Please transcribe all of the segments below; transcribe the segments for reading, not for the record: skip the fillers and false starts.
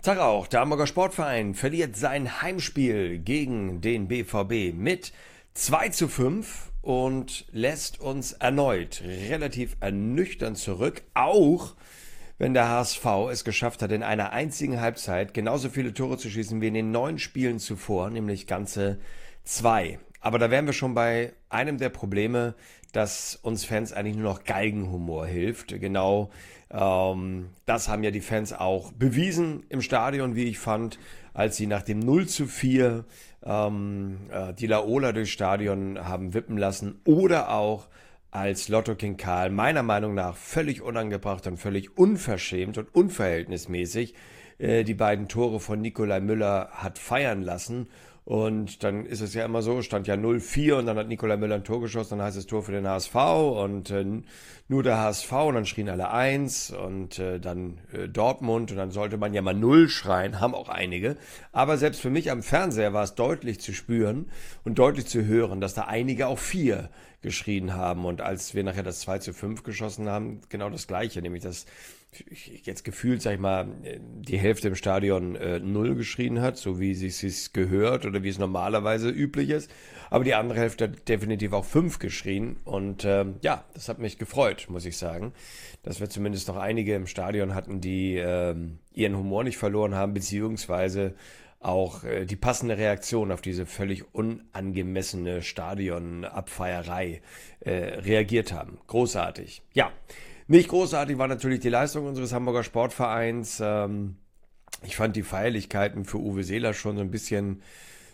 Tag auch, der Hamburger Sportverein verliert sein Heimspiel gegen den BVB mit 2:5 und lässt uns erneut relativ ernüchternd zurück, auch wenn der HSV es geschafft hat, in einer einzigen Halbzeit genauso viele Tore zu schießen wie in den 9 Spielen zuvor, nämlich ganze 2. Aber da wären wir schon bei einem der Probleme, dass uns Fans eigentlich nur noch Galgenhumor hilft. Genau, das haben ja die Fans auch bewiesen im Stadion, wie ich fand, als sie nach dem 0:4 die Laola durchs Stadion haben wippen lassen, oder auch als Lotto King Karl meiner Meinung nach völlig unangebracht und völlig unverschämt und unverhältnismäßig die beiden Tore von Nikolai Müller hat feiern lassen. Und dann ist es ja immer so, stand ja 0:4 und dann hat Nikolai Müller ein Tor geschossen, dann heißt es Tor für den HSV und nur der HSV und dann schrien alle 1 und dann Dortmund und dann sollte man ja mal 0 schreien, haben auch einige. Aber selbst für mich am Fernseher war es deutlich zu spüren und deutlich zu hören, dass da einige auch 4 geschrien haben. Und als wir nachher das 2:5 geschossen haben, genau das Gleiche, nämlich dass jetzt gefühlt, sag ich mal, die Hälfte im Stadion 0 geschrien hat, so wie es sich gehört oder wie es normalerweise üblich ist. Aber die andere Hälfte hat definitiv auch 5 geschrien. Und ja, das hat mich gefreut, muss ich sagen, dass wir zumindest noch einige im Stadion hatten, die ihren Humor nicht verloren haben, beziehungsweise auch die passende Reaktion auf diese völlig unangemessene Stadionabfeierei reagiert haben. Großartig. Ja, nicht großartig war natürlich die Leistung unseres Hamburger Sportvereins. Ich fand die Feierlichkeiten für Uwe Seeler schon so ein bisschen,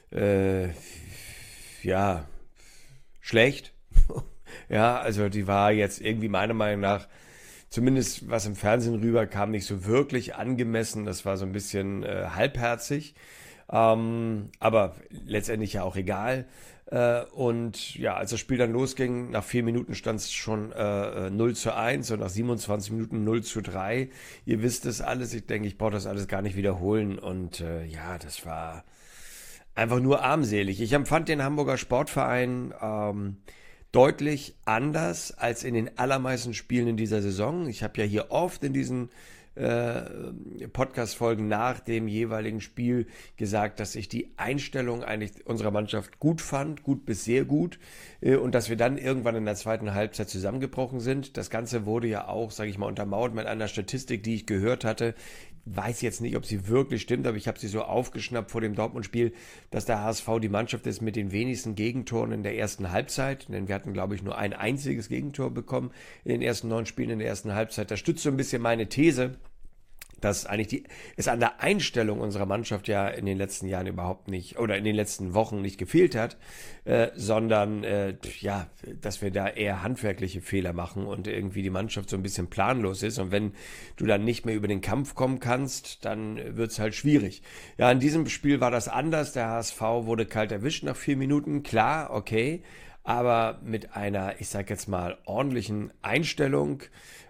ja, schlecht. Ja, also die war jetzt irgendwie meiner Meinung nach, zumindest was im Fernsehen rüberkam, nicht so wirklich angemessen. Das war so ein bisschen halbherzig. Aber letztendlich ja auch egal. Und ja, als das Spiel dann losging, nach 4 Minuten stand es schon 0:1 und nach 27 Minuten 0:3. Ihr wisst es alles, ich denke, ich brauche das alles gar nicht wiederholen. Und ja, das war einfach nur armselig. Ich empfand den Hamburger Sportverein deutlich anders als in den allermeisten Spielen in dieser Saison. Ich habe ja hier oft in diesen Podcast-Folgen nach dem jeweiligen Spiel gesagt, dass ich die Einstellung eigentlich unserer Mannschaft gut fand, gut bis sehr gut, und dass wir dann irgendwann in der zweiten Halbzeit zusammengebrochen sind. Das Ganze wurde ja auch, sage ich mal, untermauert mit einer Statistik, die ich gehört hatte. Weiß jetzt nicht, ob sie wirklich stimmt, aber ich habe sie so aufgeschnappt vor dem Dortmund-Spiel, dass der HSV die Mannschaft ist mit den wenigsten Gegentoren in der ersten Halbzeit. Denn wir hatten, glaube ich, nur ein einziges Gegentor bekommen in den ersten 9 Spielen in der ersten Halbzeit. Das stützt so ein bisschen meine These, dass eigentlich es an der Einstellung unserer Mannschaft ja in den letzten Jahren überhaupt nicht oder in den letzten Wochen nicht gefehlt hat, sondern ja, dass wir da eher handwerkliche Fehler machen und irgendwie die Mannschaft so ein bisschen planlos ist. Und wenn du dann nicht mehr über den Kampf kommen kannst, dann wird's halt schwierig. Ja, in diesem Spiel war das anders. Der HSV wurde kalt erwischt nach 4 Minuten. Klar, okay, aber mit einer, ich sag jetzt mal, ordentlichen Einstellung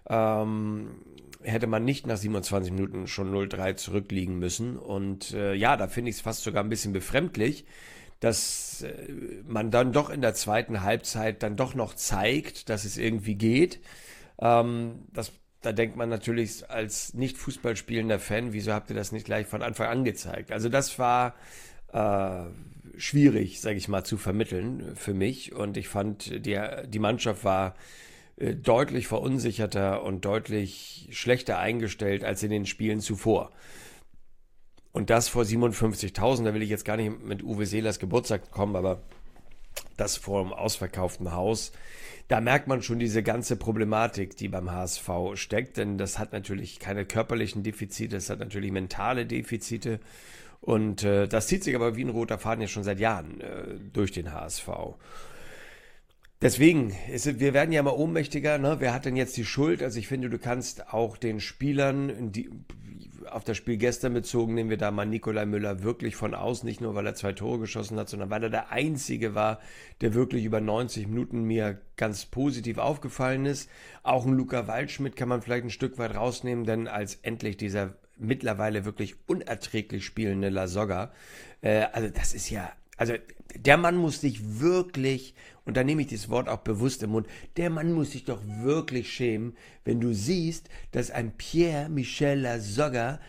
hätte man nicht nach 27 Minuten schon 0:3 zurückliegen müssen. Und ja, da finde ich es fast sogar ein bisschen befremdlich, dass man dann doch in der zweiten Halbzeit dann doch noch zeigt, dass es irgendwie geht. Da denkt man natürlich als nicht Fußball spielender Fan, wieso habt ihr das nicht gleich von Anfang an gezeigt? Also das war schwierig, sage ich mal, zu vermitteln für mich. Und ich fand, die Mannschaft war deutlich verunsicherter und deutlich schlechter eingestellt als in den Spielen zuvor. Und das vor 57.000, da will ich jetzt gar nicht mit Uwe Seelers Geburtstag kommen, aber das vor einem ausverkauften Haus, da merkt man schon diese ganze Problematik, die beim HSV steckt, denn das hat natürlich keine körperlichen Defizite, das hat natürlich mentale Defizite und das zieht sich aber wie ein roter Faden ja schon seit Jahren durch den HSV. Deswegen, wir werden ja mal ohnmächtiger, ne? Wer hat denn jetzt die Schuld? Also ich finde, du kannst auch den Spielern, auf das Spiel gestern bezogen, nehmen wir da mal Nikolai Müller wirklich von aus, nicht nur, weil er 2 Tore geschossen hat, sondern weil er der Einzige war, der wirklich über 90 Minuten mir ganz positiv aufgefallen ist. Auch ein Luca Waldschmidt kann man vielleicht ein Stück weit rausnehmen, denn als endlich dieser mittlerweile wirklich unerträglich spielende Lasogga, also das ist ja Also der Mann muss sich wirklich, und da nehme ich dieses Wort auch bewusst im Mund, der Mann muss sich doch wirklich schämen, wenn du siehst, dass ein Pierre-Michel Lasogga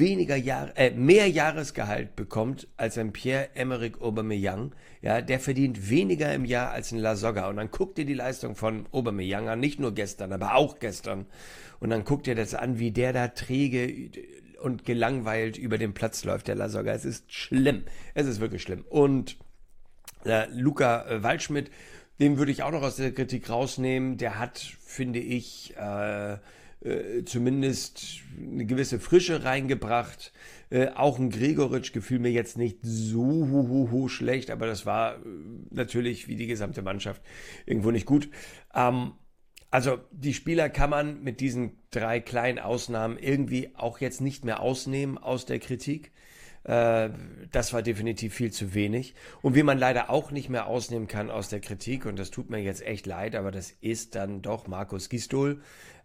mehr Jahresgehalt bekommt als ein Pierre-Emerick Aubameyang. Ja, der verdient weniger im Jahr als ein Lasogga. Und dann guck dir die Leistung von Aubameyang an, nicht nur gestern, aber auch gestern. Und dann guck dir das an, wie der da träge und gelangweilt über den Platz läuft, der Lasogga. Es ist schlimm. Es ist wirklich schlimm. Und Luca Waldschmidt, den würde ich auch noch aus der Kritik rausnehmen. Der hat, finde ich, zumindest eine gewisse Frische reingebracht. Auch ein Gregoritsch gefiel mir jetzt nicht so schlecht, aber das war natürlich wie die gesamte Mannschaft irgendwo nicht gut. Also die Spieler kann man mit diesen 3 kleinen Ausnahmen irgendwie auch jetzt nicht mehr ausnehmen aus der Kritik. Das war definitiv viel zu wenig. Und wie man leider auch nicht mehr ausnehmen kann aus der Kritik, und das tut mir jetzt echt leid, aber das ist dann doch Markus Gisdol.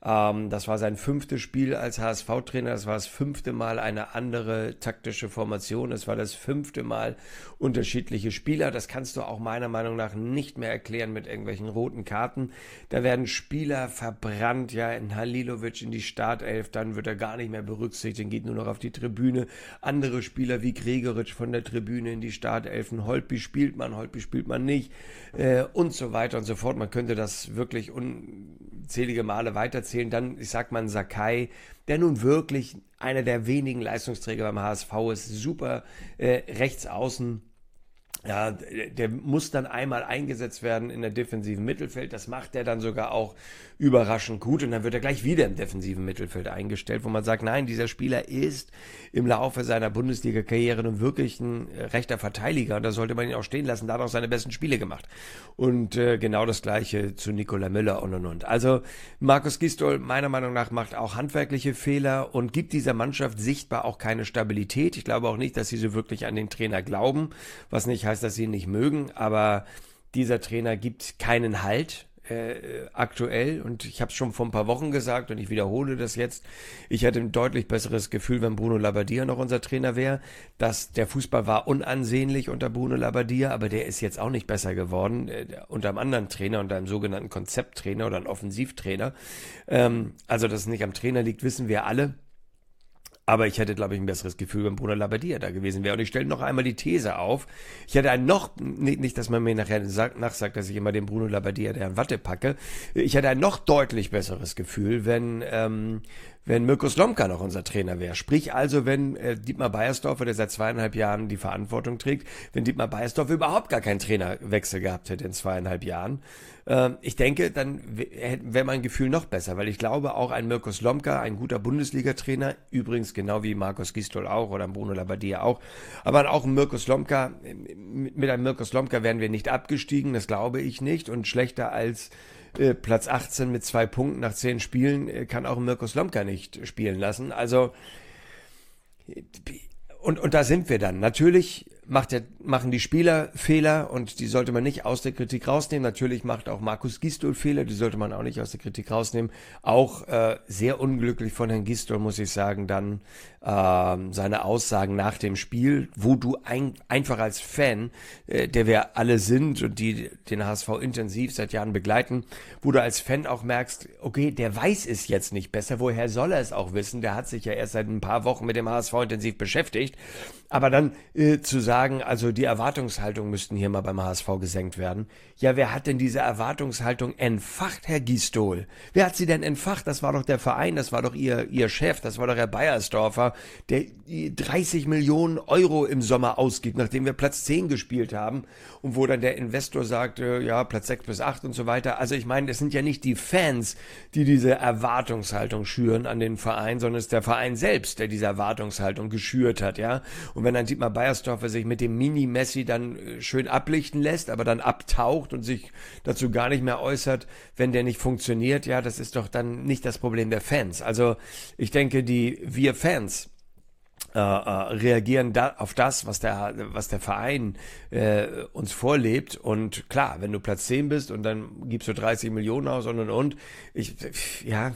Das war sein 5. Spiel als HSV-Trainer. Das war das 5. Mal eine andere taktische Formation. Das war das 5. Mal unterschiedliche Spieler. Das kannst du auch meiner Meinung nach nicht mehr erklären mit irgendwelchen roten Karten. Da werden Spieler verbrannt, ja, in Halilovic in die Startelf, dann wird er gar nicht mehr berücksichtigt, geht nur noch auf die Tribüne. Andere Spieler wie Gregoritsch von der Tribüne in die Startelfen. Holtby spielt man nicht, und so weiter und so fort. Man könnte das wirklich unzählige Male weiterzählen. Dann, ich sag mal, Sakai, der nun wirklich einer der wenigen Leistungsträger beim HSV ist, super rechts außen. Ja, der muss dann einmal eingesetzt werden in der defensiven Mittelfeld. Das macht er dann sogar auch überraschend gut. Und dann wird er gleich wieder im defensiven Mittelfeld eingestellt, wo man sagt, nein, dieser Spieler ist im Laufe seiner Bundesliga-Karriere nun wirklich ein rechter Verteidiger. Und da sollte man ihn auch stehen lassen. Da hat er auch seine besten Spiele gemacht. Und genau das Gleiche zu Nicola Müller und. Also Markus Gisdol, meiner Meinung nach, macht auch handwerkliche Fehler und gibt dieser Mannschaft sichtbar auch keine Stabilität. Ich glaube auch nicht, dass sie so wirklich an den Trainer glauben, was nicht heißt, dass sie ihn nicht mögen, aber dieser Trainer gibt keinen Halt aktuell, und ich habe es schon vor ein paar Wochen gesagt und ich wiederhole das jetzt. Ich hatte ein deutlich besseres Gefühl, wenn Bruno Labbadia noch unser Trainer wäre. Der Fußball war unansehnlich unter Bruno Labbadia, aber der ist jetzt auch nicht besser geworden unter einem anderen Trainer, unter einem sogenannten Konzepttrainer oder einem Offensivtrainer. Also, dass es nicht am Trainer liegt, wissen wir alle. Aber ich hätte, glaube ich, ein besseres Gefühl, wenn Bruno Labbadia da gewesen wäre. Und ich stelle noch einmal die These auf. Ich hätte nicht, dass man mir nachher nachsagt, dass ich immer den Bruno Labbadia der Watte packe. Ich hätte ein noch deutlich besseres Gefühl, wenn Mirko Slomka noch unser Trainer wäre. Sprich also, wenn Dietmar Beiersdorfer, der seit 2,5 Jahren die Verantwortung trägt, wenn Dietmar Beiersdorfer überhaupt gar keinen Trainerwechsel gehabt hätte in 2,5 Jahren. Ich denke, dann wäre mein Gefühl noch besser, weil ich glaube, auch ein Mirko Slomka, ein guter Bundesliga-Trainer, übrigens genau wie Markus Gisdol auch oder Bruno Labbadia auch, aber auch ein Mirko Slomka, mit einem Mirko Slomka wären wir nicht abgestiegen, das glaube ich nicht, und schlechter als Platz 18 mit 2 Punkten nach 10 Spielen kann auch Mirko Slomka nicht spielen lassen. Also, und da sind wir dann. Natürlich machen die Spieler Fehler und die sollte man nicht aus der Kritik rausnehmen. Natürlich macht auch Markus Gisdol Fehler, die sollte man auch nicht aus der Kritik rausnehmen. Auch sehr unglücklich von Herrn Gisdol, muss ich sagen, dann seine Aussagen nach dem Spiel, wo du einfach als Fan, der wir alle sind und die den HSV intensiv seit Jahren begleiten, wo du als Fan auch merkst, okay, der weiß es jetzt nicht besser, woher soll er es auch wissen? Der hat sich ja erst seit ein paar Wochen mit dem HSV intensiv beschäftigt. Aber dann zu sagen, also die Erwartungshaltung müssten hier mal beim HSV gesenkt werden. Ja, wer hat denn diese Erwartungshaltung entfacht, Herr Gisdol? Wer hat sie denn entfacht? Das war doch der Verein, das war doch ihr Chef, das war doch Herr Beiersdorfer, der 30 Millionen Euro im Sommer ausgibt, nachdem wir Platz 10 gespielt haben und wo dann der Investor sagt, ja, Platz 6 bis 8 und so weiter. Also ich meine, es sind ja nicht die Fans, die diese Erwartungshaltung schüren an den Verein, sondern es ist der Verein selbst, der diese Erwartungshaltung geschürt hat, ja. Und wenn dann Dietmar Beiersdorfer sich mit dem Mini-Messi dann schön ablichten lässt, aber dann abtaucht und sich dazu gar nicht mehr äußert, wenn der nicht funktioniert, ja, das ist doch dann nicht das Problem der Fans. Also ich denke, wir Fans reagieren auf das, was der Verein uns vorlebt. Und klar, wenn du Platz 10 bist und dann gibst du 30 Millionen aus und.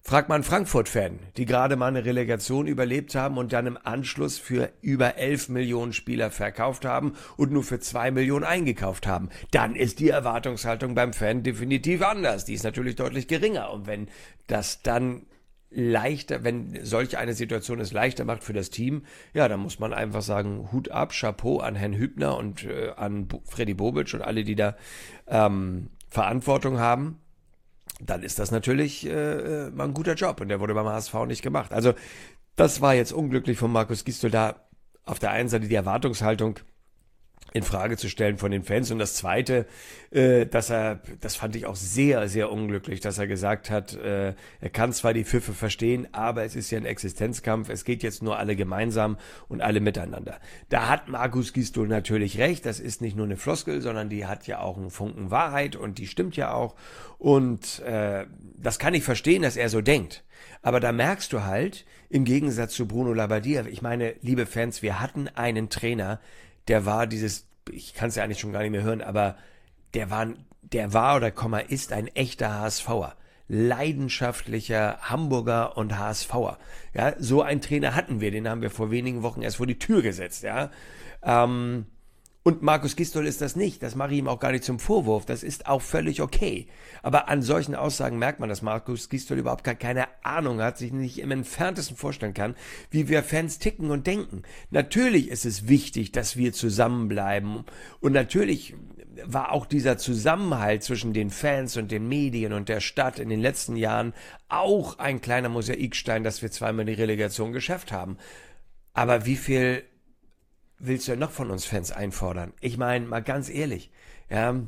Frag mal einen Frankfurt-Fan, die gerade mal eine Relegation überlebt haben und dann im Anschluss für über 11 Millionen Spieler verkauft haben und nur für 2 Millionen eingekauft haben. Dann ist die Erwartungshaltung beim Fan definitiv anders. Die ist natürlich deutlich geringer. Und wenn das dann leichter, wenn solch eine Situation es leichter macht für das Team, ja, dann muss man einfach sagen, Hut ab, Chapeau an Herrn Hübner und an Freddy Bobic und alle, die da Verantwortung haben. Dann ist das natürlich mal ein guter Job und der wurde beim HSV nicht gemacht. Also das war jetzt unglücklich von Markus Gisdol, da auf der einen Seite die Erwartungshaltung in Frage zu stellen von den Fans und das Zweite, das fand ich auch sehr, sehr unglücklich, dass er gesagt hat, er kann zwar die Pfiffe verstehen, aber es ist ja ein Existenzkampf, es geht jetzt nur alle gemeinsam und alle miteinander. Da hat Markus Gisdol natürlich recht, das ist nicht nur eine Floskel, sondern die hat ja auch einen Funken Wahrheit und die stimmt ja auch und das kann ich verstehen, dass er so denkt. Aber da merkst du halt, im Gegensatz zu Bruno Labbadia, ich meine, liebe Fans, wir hatten einen Trainer, der war ich kann es ja eigentlich schon gar nicht mehr hören, aber der war oder ist ein echter HSVer. Leidenschaftlicher Hamburger und HSVer. Ja, so einen Trainer hatten wir, den haben wir vor wenigen Wochen erst vor die Tür gesetzt, ja. Und Markus Gisdol ist das nicht. Das mache ich ihm auch gar nicht zum Vorwurf. Das ist auch völlig okay. Aber an solchen Aussagen merkt man, dass Markus Gisdol überhaupt gar keine Ahnung hat, sich nicht im Entferntesten vorstellen kann, wie wir Fans ticken und denken. Natürlich ist es wichtig, dass wir zusammenbleiben. Und natürlich war auch dieser Zusammenhalt zwischen den Fans und den Medien und der Stadt in den letzten Jahren auch ein kleiner Mosaikstein, dass wir zweimal die Relegation geschafft haben. Aber wie viel willst du ja noch von uns Fans einfordern? Ich meine, mal ganz ehrlich, ja,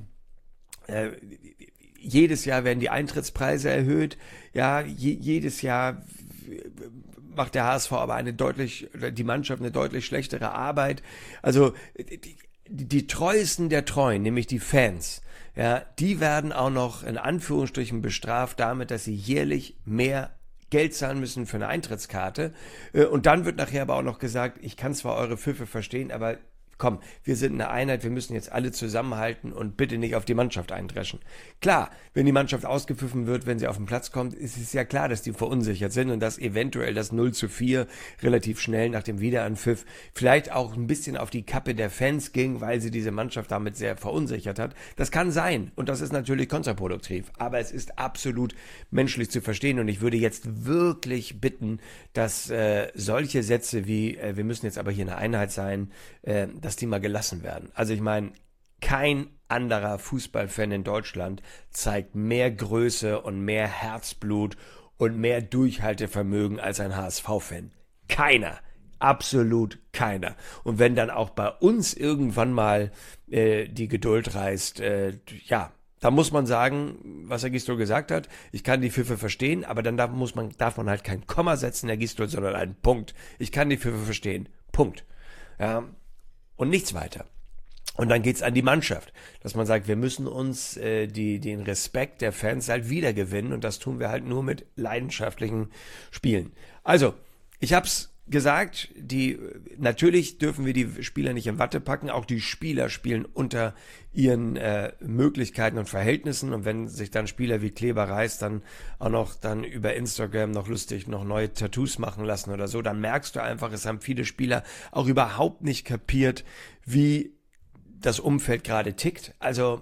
jedes Jahr werden die Eintrittspreise erhöht, ja, jedes Jahr macht der HSV aber die Mannschaft eine deutlich schlechtere Arbeit. Also die Treuesten der Treuen, nämlich die Fans, ja, die werden auch noch in Anführungsstrichen bestraft damit, dass sie jährlich mehr Geld zahlen müssen für eine Eintrittskarte. Und dann wird nachher aber auch noch gesagt, ich kann zwar eure Pfiffe verstehen, aber komm, wir sind eine Einheit, wir müssen jetzt alle zusammenhalten und bitte nicht auf die Mannschaft eindreschen. Klar, wenn die Mannschaft ausgepfiffen wird, wenn sie auf den Platz kommt, ist es ja klar, dass die verunsichert sind und dass eventuell das 0:4 relativ schnell nach dem Wiederanpfiff vielleicht auch ein bisschen auf die Kappe der Fans ging, weil sie diese Mannschaft damit sehr verunsichert hat. Das kann sein und das ist natürlich kontraproduktiv, aber es ist absolut menschlich zu verstehen und ich würde jetzt wirklich bitten, dass solche Sätze wie, wir müssen jetzt aber hier eine Einheit sein, dass die mal gelassen werden. Also ich meine, kein anderer Fußballfan in Deutschland zeigt mehr Größe und mehr Herzblut und mehr Durchhaltevermögen als ein HSV-Fan. Keiner. Absolut keiner. Und wenn dann auch bei uns irgendwann mal die Geduld reißt, ja, da muss man sagen, was Herr Gisdol gesagt hat, ich kann die Pfiffe verstehen, aber dann darf man halt kein Komma setzen, Herr Gisdol, sondern einen Punkt. Ich kann die Pfiffe verstehen. Punkt. Ja. Und nichts weiter. Und dann geht's an die Mannschaft, dass man sagt, wir müssen uns den Respekt der Fans halt wiedergewinnen und das tun wir halt nur mit leidenschaftlichen Spielen. Also, ich hab's gesagt, natürlich dürfen wir die Spieler nicht in Watte packen, auch die Spieler spielen unter ihren Möglichkeiten und Verhältnissen und wenn sich dann Spieler wie Kleber Reis dann auch noch dann über Instagram noch neue Tattoos machen lassen oder so, dann merkst du einfach, es haben viele Spieler auch überhaupt nicht kapiert, wie das Umfeld gerade tickt. Also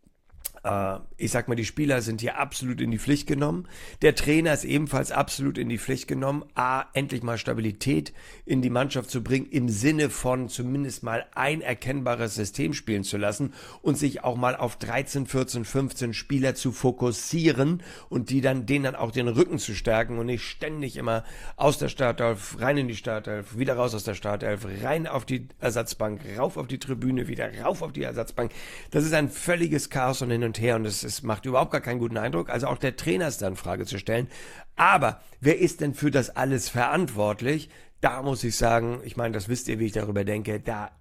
ich sag mal, die Spieler sind hier absolut in die Pflicht genommen. Der Trainer ist ebenfalls absolut in die Pflicht genommen, endlich mal Stabilität in die Mannschaft zu bringen, im Sinne von zumindest mal ein erkennbares System spielen zu lassen und sich auch mal auf 13, 14, 15 Spieler zu fokussieren und denen dann auch den Rücken zu stärken und nicht ständig immer aus der Startelf, rein in die Startelf, wieder raus aus der Startelf, rein auf die Ersatzbank, rauf auf die Tribüne, wieder rauf auf die Ersatzbank. Das ist ein völliges Chaos und hin und her und es macht überhaupt gar keinen guten Eindruck. Also auch der Trainer ist da in Frage zu stellen. Aber wer ist denn für das alles verantwortlich? Da muss ich sagen, ich meine, das wisst ihr, wie ich darüber denke, da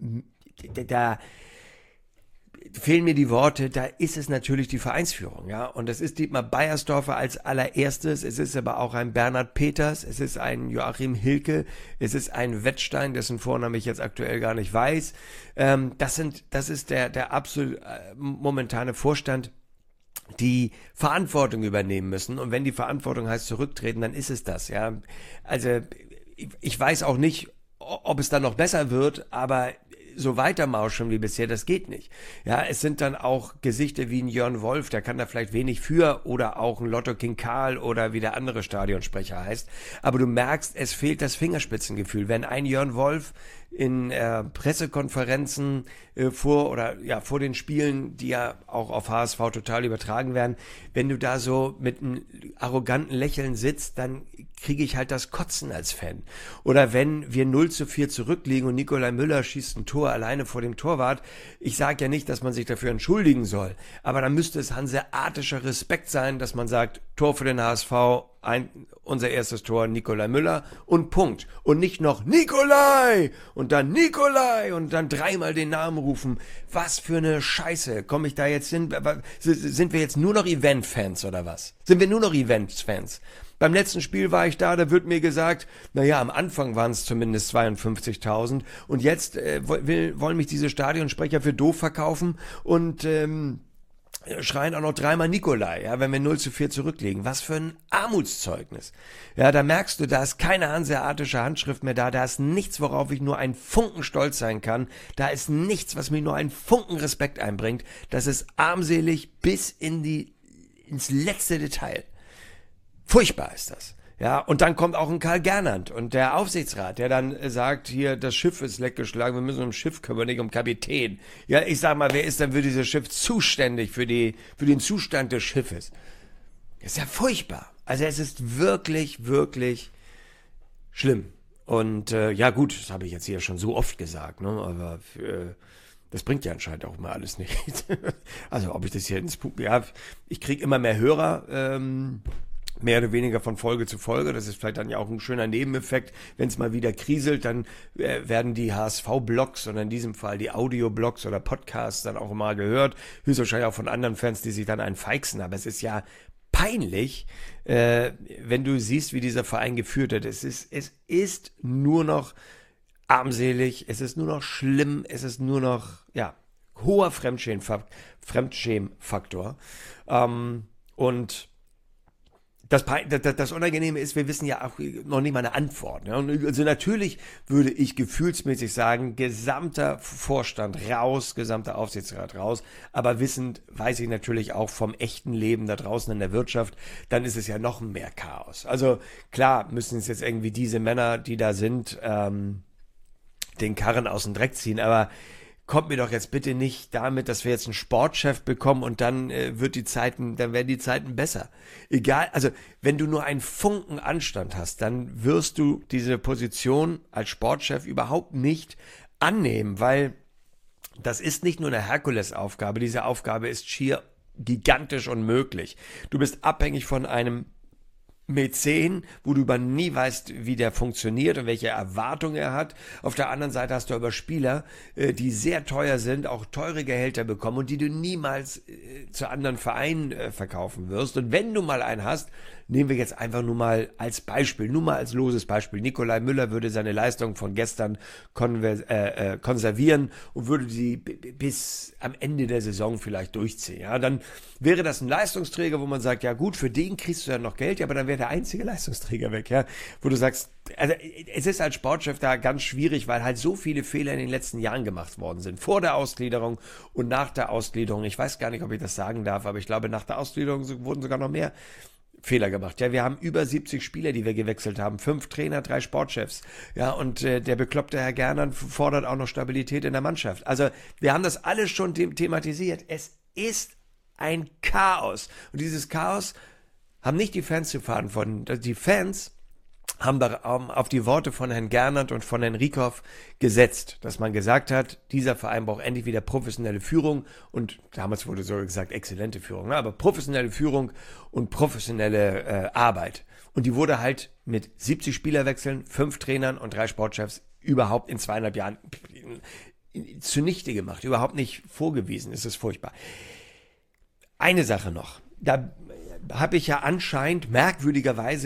fehlen mir die Worte, da ist es natürlich die Vereinsführung, ja, und das ist Dietmar Beiersdorfer als allererstes, es ist aber auch ein Bernhard Peters, es ist ein Joachim Hilke, es ist ein Wettstein, dessen Vorname ich jetzt aktuell gar nicht weiß, das ist der absolut momentane Vorstand. die Verantwortung übernehmen müssen. Und wenn die Verantwortung heißt zurücktreten, dann ist es das, ja. Also ich weiß auch nicht, ob es dann noch besser wird, aber so weitermauschen wie bisher, das geht nicht. Ja, es sind dann auch Gesichter wie ein Jörn Wolf, der kann da vielleicht wenig für, oder auch ein Lotto King Karl oder wie der andere Stadionsprecher heißt. Aber du merkst, es fehlt das Fingerspitzengefühl. Wenn ein Jörn Wolf in Pressekonferenzen vor den Spielen, die ja auch auf HSV total übertragen werden, wenn du da so mit einem arroganten Lächeln sitzt, dann kriege ich halt das Kotzen als Fan. Oder wenn wir 0:4 zurückliegen und Nikolai Müller schießt ein Tor alleine vor dem Torwart. Ich sage ja nicht, dass man sich dafür entschuldigen soll, aber dann müsste es hanseatischer Respekt sein, dass man sagt, Tor für den HSV, unser erstes Tor, Nikolai Müller und Punkt. Und nicht noch Nikolai und dann Nikolai und dann dreimal den Namen rufen. Was für eine Scheiße. Komme ich da jetzt hin? Sind wir jetzt nur noch Event-Fans oder was? Sind wir nur noch Event-Fans? Beim letzten Spiel war ich da wird mir gesagt, naja, am Anfang waren es zumindest 52.000 und jetzt wollen mich diese Stadionsprecher für doof verkaufen und schreien auch noch dreimal Nikolai, ja, wenn wir 0:4 zurücklegen. Was für ein Armutszeugnis. Ja, da merkst du, da ist keine hanseatische Handschrift mehr da ist nichts, worauf ich nur einen Funken stolz sein kann, da ist nichts, was mir nur einen Funken Respekt einbringt, das ist armselig bis ins letzte Detail. Furchtbar ist das. Ja, und dann kommt auch ein Karl Gernand und der Aufsichtsrat, der dann sagt, hier, das Schiff ist leckgeschlagen, wir müssen um Schiff kümmern, nicht um Kapitän. Ja, ich sag mal, wer ist denn für dieses Schiff zuständig, für den Zustand des Schiffes? Das ist ja furchtbar. Also es ist wirklich, wirklich schlimm. Und ja gut, das habe ich jetzt hier schon so oft gesagt, ne? Aber das bringt ja anscheinend auch mal alles nicht. Also ob ich das hier ich kriege immer mehr Hörer, mehr oder weniger von Folge zu Folge. Das ist vielleicht dann ja auch ein schöner Nebeneffekt. Wenn es mal wieder kriselt, dann werden die HSV-Blogs oder in diesem Fall die Audio-Blogs oder Podcasts dann auch mal gehört. Höchstwahrscheinlich auch von anderen Fans, die sich dann einen feixen. Aber es ist ja peinlich, wenn du siehst, wie dieser Verein geführt wird. Es ist nur noch armselig, es ist nur noch schlimm, es ist nur noch, ja, hoher Fremdschämfaktor. Und das Unangenehme ist, wir wissen ja auch noch nicht mal eine Antwort. Ne? Also natürlich würde ich gefühlsmäßig sagen, gesamter Vorstand raus, gesamter Aufsichtsrat raus, aber weiß ich natürlich auch vom echten Leben da draußen in der Wirtschaft, dann ist es ja noch mehr Chaos. Also klar müssen es jetzt irgendwie diese Männer, die da sind, den Karren aus dem Dreck ziehen, aber kommt mir doch jetzt bitte nicht damit, dass wir jetzt einen Sportchef bekommen und dann werden die Zeiten besser. Egal, also wenn du nur einen Funken Anstand hast, dann wirst du diese Position als Sportchef überhaupt nicht annehmen, weil das ist nicht nur eine Herkulesaufgabe, diese Aufgabe ist schier gigantisch unmöglich. Du bist abhängig von einem Mäzen, wo du aber nie weißt, wie der funktioniert und welche Erwartungen er hat. Auf der anderen Seite hast du aber Spieler, die sehr teuer sind, auch teure Gehälter bekommen und die du niemals zu anderen Vereinen verkaufen wirst. Und wenn du mal einen hast, nehmen wir jetzt einfach nur mal als loses Beispiel. Nikolai Müller würde seine Leistung von gestern konservieren und würde sie bis am Ende der Saison vielleicht durchziehen. Ja, dann wäre das ein Leistungsträger, wo man sagt, ja gut, für den kriegst du ja noch Geld, ja, aber dann wäre der einzige Leistungsträger weg, ja, wo du sagst, also es ist als Sportchef da ganz schwierig, weil halt so viele Fehler in den letzten Jahren gemacht worden sind, vor der Ausgliederung und nach der Ausgliederung. Ich weiß gar nicht, ob ich das sagen darf, aber ich glaube, nach der Ausgliederung wurden sogar noch mehr Fehler gemacht. Ja, wir haben über 70 Spieler, die wir gewechselt haben. 5 Trainer, 3 Sportchefs. Ja, und der bekloppte Herr Gernand fordert auch noch Stabilität in der Mannschaft. Also, wir haben das alles schon thematisiert. Es ist ein Chaos. Und dieses Chaos haben nicht die Fans zu verantworten. Die Fans haben da auf die Worte von Herrn Gernand und von Herrn Rieckhoff gesetzt, dass man gesagt hat, dieser Verein braucht endlich wieder professionelle Führung und damals wurde so gesagt exzellente Führung, ne? Aber professionelle Führung und professionelle Arbeit. Und die wurde halt mit 70 Spielerwechseln, 5 Trainern und 3 Sportchefs überhaupt in 2,5 Jahren zunichte gemacht, überhaupt nicht vorgewiesen. Es ist furchtbar. Eine Sache noch, da habe ich ja anscheinend merkwürdigerweise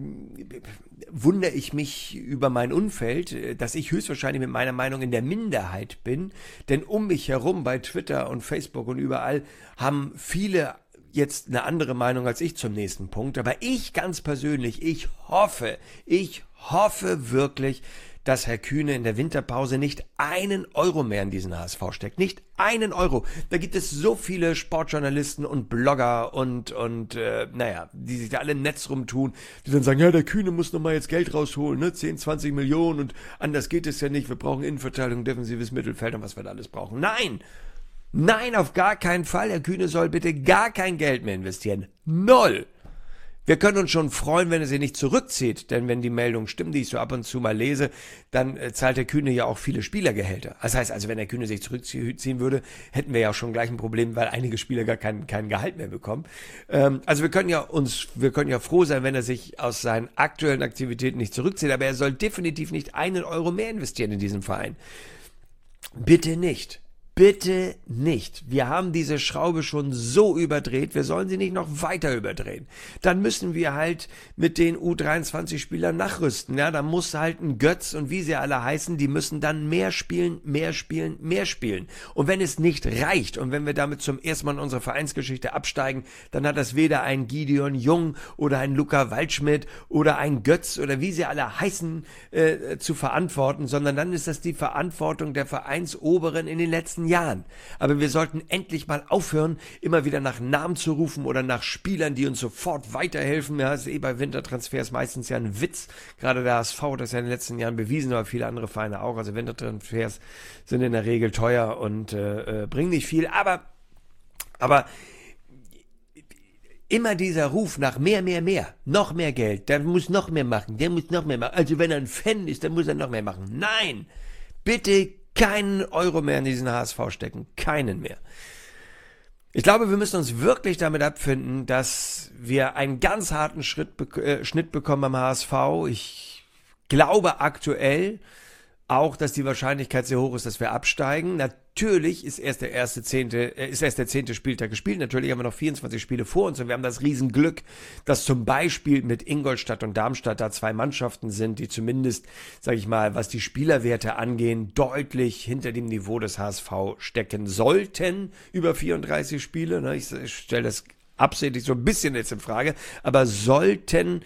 wundere ich mich über mein Umfeld, dass ich höchstwahrscheinlich mit meiner Meinung in der Minderheit bin, denn um mich herum bei Twitter und Facebook und überall haben viele jetzt eine andere Meinung als ich zum nächsten Punkt, aber ich ganz persönlich, ich hoffe wirklich, dass Herr Kühne in der Winterpause nicht einen Euro mehr in diesen HSV steckt. Nicht einen Euro. Da gibt es so viele Sportjournalisten und Blogger und die sich da alle im Netz rumtun, die dann sagen, ja, der Kühne muss nochmal jetzt Geld rausholen, ne, 10, 20 Millionen und anders geht es ja nicht. Wir brauchen Innenverteidigung, defensives Mittelfeld und was wir da alles brauchen. Nein, auf gar keinen Fall. Herr Kühne soll bitte gar kein Geld mehr investieren. Null. Wir können uns schon freuen, wenn er sie nicht zurückzieht, denn wenn die Meldungen stimmen, die ich so ab und zu mal lese, dann zahlt der Kühne ja auch viele Spielergehälter. Das heißt also, wenn der Kühne sich zurückziehen würde, hätten wir ja auch schon gleich ein Problem, weil einige Spieler gar kein Gehalt mehr bekommen. Also wir können ja froh sein, wenn er sich aus seinen aktuellen Aktivitäten nicht zurückzieht, aber er soll definitiv nicht einen Euro mehr investieren in diesen Verein. Bitte nicht. Bitte nicht. Wir haben diese Schraube schon so überdreht, wir sollen sie nicht noch weiter überdrehen. Dann müssen wir halt mit den U23-Spielern nachrüsten. Ja, da muss halt ein Götz und wie sie alle heißen, die müssen dann mehr spielen. Und wenn es nicht reicht und wenn wir damit zum ersten Mal in unserer Vereinsgeschichte absteigen, dann hat das weder ein Gideon Jung oder ein Luca Waldschmidt oder ein Götz oder wie sie alle heißen zu verantworten, sondern dann ist das die Verantwortung der Vereinsoberen in den letzten Jahren. Aber wir sollten endlich mal aufhören, immer wieder nach Namen zu rufen oder nach Spielern, die uns sofort weiterhelfen. Ja, das ist bei Wintertransfers meistens ja ein Witz. Gerade der HSV hat das ja in den letzten Jahren bewiesen, aber viele andere Vereine auch. Also Wintertransfers sind in der Regel teuer und bringen nicht viel. Aber immer dieser Ruf nach mehr, noch mehr Geld, der muss noch mehr machen, Also wenn er ein Fan ist, dann muss er noch mehr machen. Nein, bitte keinen Euro mehr in diesen HSV stecken. Keinen mehr. Ich glaube, wir müssen uns wirklich damit abfinden, dass wir einen ganz harten Schnitt bekommen beim HSV. Ich glaube aktuell auch, dass die Wahrscheinlichkeit sehr hoch ist, dass wir absteigen. Natürlich ist erst der 10. Spieltag gespielt. Natürlich haben wir noch 24 Spiele vor uns und wir haben das Riesenglück, dass zum Beispiel mit Ingolstadt und Darmstadt da zwei Mannschaften sind, die zumindest, sage ich mal, was die Spielerwerte angehen, deutlich hinter dem Niveau des HSV stecken sollten über 34 Spiele. Ich stelle das absichtlich so ein bisschen jetzt in Frage, aber sollten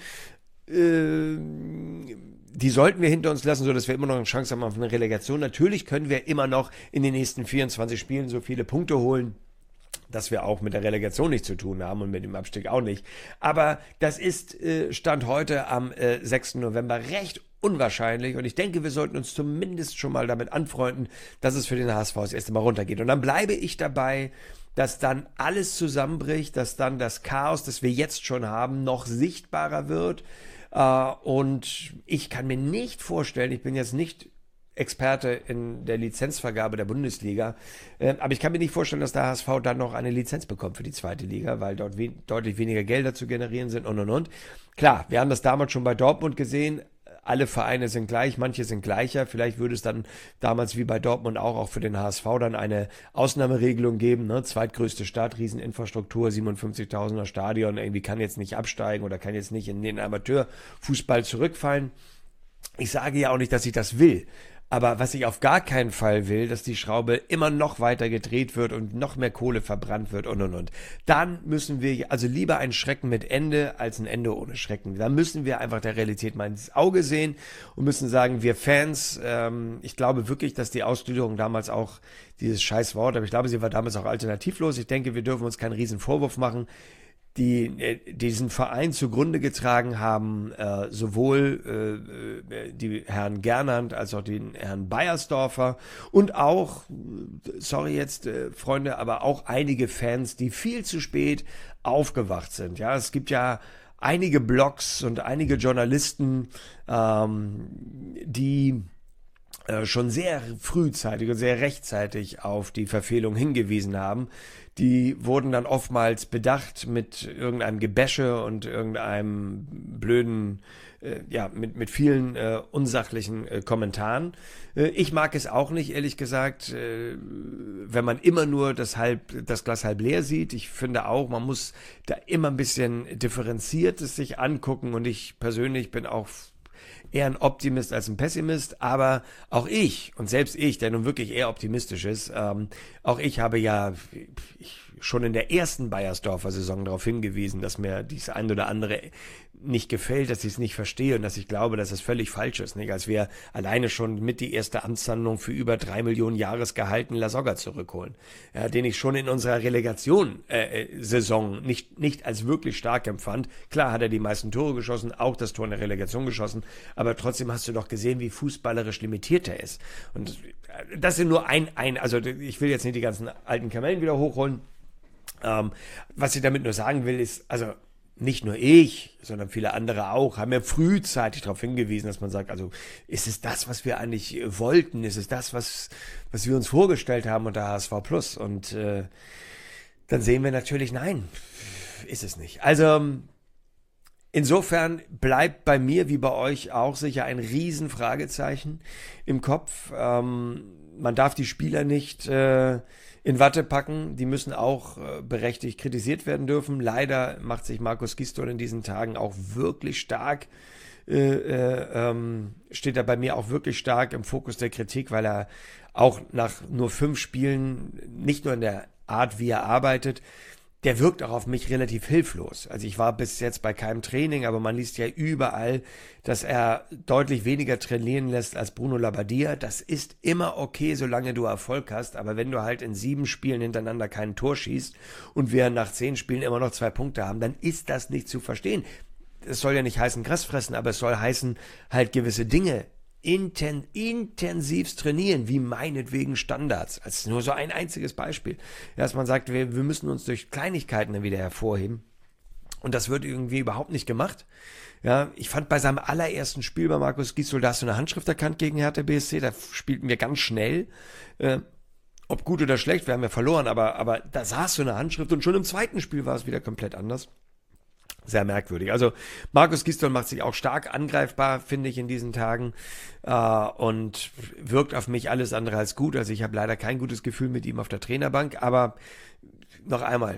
die sollten wir hinter uns lassen, sodass wir immer noch eine Chance haben auf eine Relegation. Natürlich können wir immer noch in den nächsten 24 Spielen so viele Punkte holen, dass wir auch mit der Relegation nichts zu tun haben und mit dem Abstieg auch nicht. Aber das ist Stand heute am 6. November recht unwahrscheinlich und ich denke, wir sollten uns zumindest schon mal damit anfreunden, dass es für den HSV das erste Mal runtergeht. Und dann bleibe ich dabei, dass dann alles zusammenbricht, dass dann das Chaos, das wir jetzt schon haben, noch sichtbarer wird. Und ich kann mir nicht vorstellen, ich bin jetzt nicht Experte in der Lizenzvergabe der Bundesliga, aber ich kann mir nicht vorstellen, dass der HSV dann noch eine Lizenz bekommt für die zweite Liga, weil dort deutlich weniger Gelder zu generieren sind und. Klar, wir haben das damals schon bei Dortmund gesehen, alle Vereine sind gleich, manche sind gleicher. Vielleicht würde es dann damals wie bei Dortmund auch für den HSV dann eine Ausnahmeregelung geben. Ne? Zweitgrößte Stadt, Rieseninfrastruktur, 57.000er Stadion, irgendwie kann jetzt nicht absteigen oder kann jetzt nicht in den Amateurfußball zurückfallen. Ich sage ja auch nicht, dass ich das will. Aber was ich auf gar keinen Fall will, dass die Schraube immer noch weiter gedreht wird und noch mehr Kohle verbrannt wird und. Dann müssen wir also lieber ein Schrecken mit Ende als ein Ende ohne Schrecken. Da müssen wir einfach der Realität mal ins Auge sehen und müssen sagen, wir Fans, ich glaube wirklich, dass die Ausgliederung damals auch dieses Scheißwort, aber ich glaube, sie war damals auch alternativlos. Ich denke, wir dürfen uns keinen riesen Vorwurf machen. Die diesen Verein zugrunde getragen haben, sowohl die Herren Gernand als auch den Herrn Beiersdorfer und auch, sorry jetzt Freunde, aber auch einige Fans, die viel zu spät aufgewacht sind. Ja, es gibt ja einige Blogs und einige Journalisten, die schon sehr frühzeitig und sehr rechtzeitig auf die Verfehlung hingewiesen haben. Die wurden dann oftmals bedacht mit irgendeinem Gebäsche und irgendeinem blöden, mit vielen unsachlichen Kommentaren. Ich mag es auch nicht, ehrlich gesagt, wenn man immer nur das Glas halb leer sieht. Ich finde auch, man muss da immer ein bisschen Differenziertes sich angucken und ich persönlich bin auch eher ein Optimist als ein Pessimist, aber auch ich, und selbst ich, der nun wirklich eher optimistisch ist, auch ich habe ja, schon in der ersten Bayersdorfer Saison darauf hingewiesen, dass mir dies ein oder andere nicht gefällt, dass ich es nicht verstehe und dass ich glaube, dass es völlig falsch ist. Nicht? Als wir alleine schon mit die erste Amtshandlung für über 3 Millionen Jahresgehalt in Lasogga zurückholen, ja, den ich schon in unserer Relegation-Saison nicht als wirklich stark empfand. Klar hat er die meisten Tore geschossen, auch das Tor in der Relegation geschossen, aber trotzdem hast du doch gesehen, wie fußballerisch limitiert er ist. Und das sind nur also ich will jetzt nicht die ganzen alten Kamellen wieder hochholen. Was ich damit nur sagen will, ist, also nicht nur ich, sondern viele andere auch, haben ja frühzeitig darauf hingewiesen, dass man sagt, also ist es das, was wir eigentlich wollten? Ist es das, was wir uns vorgestellt haben unter HSV Plus? Und dann sehen wir natürlich, nein, ist es nicht. Also insofern bleibt bei mir wie bei euch auch sicher ein Riesenfragezeichen im Kopf. Man darf die Spieler nicht in Watte packen. Die müssen auch berechtigt kritisiert werden dürfen. Leider macht sich Markus Gisdol in diesen Tagen auch wirklich stark, steht er bei mir auch wirklich stark im Fokus der Kritik, weil er auch nach nur 5 Spielen, nicht nur in der Art, wie er arbeitet, der wirkt auch auf mich relativ hilflos. Also ich war bis jetzt bei keinem Training, aber man liest ja überall, dass er deutlich weniger trainieren lässt als Bruno Labbadia. Das ist immer okay, solange du Erfolg hast, aber wenn du halt in 7 Spielen hintereinander kein Tor schießt und wir nach 10 Spielen immer noch 2 Punkte haben, dann ist das nicht zu verstehen. Es soll ja nicht heißen Gras fressen, aber es soll heißen halt gewisse Dinge intensivst trainieren, wie meinetwegen Standards. Das ist nur so ein einziges Beispiel. Dass man sagt, wir müssen uns durch Kleinigkeiten dann wieder hervorheben. Und das wird irgendwie überhaupt nicht gemacht. Ja, ich fand bei seinem allerersten Spiel bei Markus Gisdol, da hast du eine Handschrift erkannt gegen Hertha BSC, da spielten wir ganz schnell. Ob gut oder schlecht, wir haben ja verloren, aber da saß so eine Handschrift und schon im zweiten Spiel war es wieder komplett anders. Sehr merkwürdig. Also Markus Gisdol macht sich auch stark angreifbar, finde ich, in diesen Tagen und wirkt auf mich alles andere als gut. Also ich habe leider kein gutes Gefühl mit ihm auf der Trainerbank, aber noch einmal,